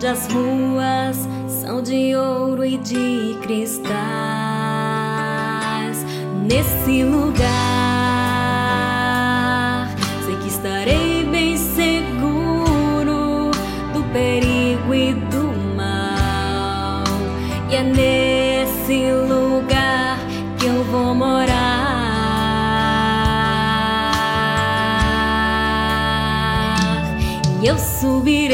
as ruas são de ouro e de cristais. Nesse lugar sei que estarei bem seguro do perigo e do mal. E é nesse lugar que eu vou morar. E eu subirei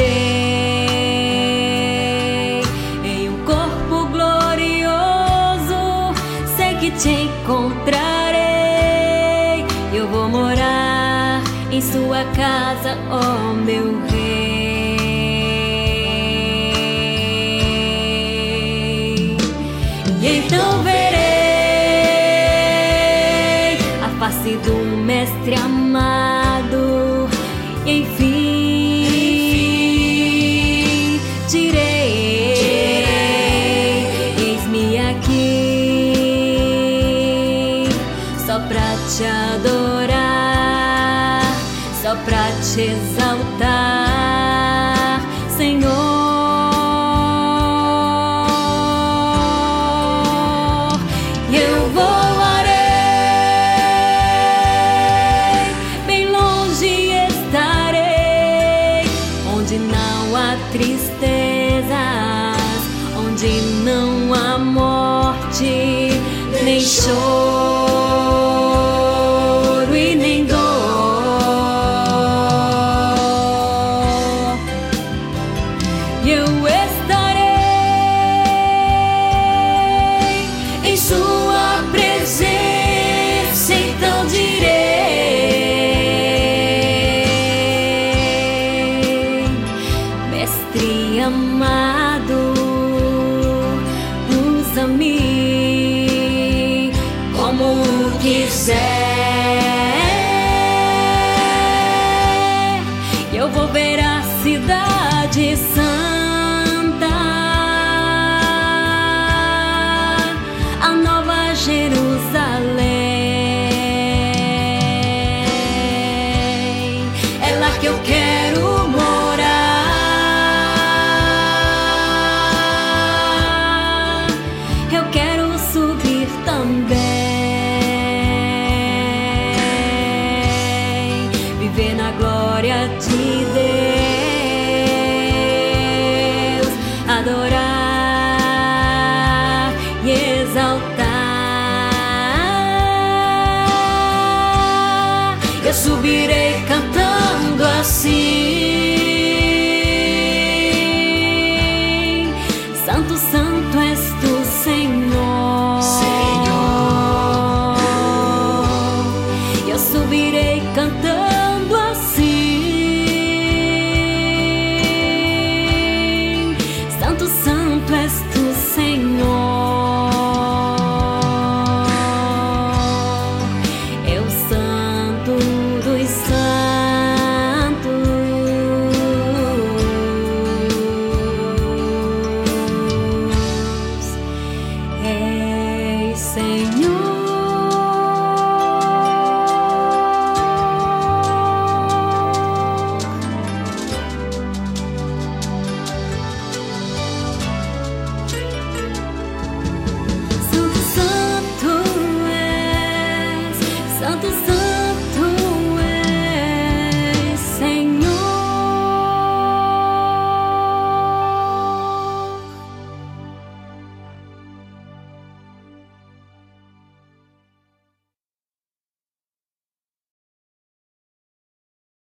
em um corpo glorioso, sei que te encontrarei. Eu vou morar em sua casa, ó meu rei. E então verei a face do mestre amado, e enfim eis-me aqui, só pra te adorar, só pra te exaltar, Senhor. E eu voarei, bem longe estarei, onde não há tristezas, onde não há morte, nem choro e nem dor. E eu estarei em sua presença, então direi: Mestre amado, usa-me como quiser. E eu vou ver a cidade santa, a nova Jerusalém. É lá que eu quero morar. Eu quero subir também, viver na glória de Deus, adorar e exaltar. Eu subirei cantando assim: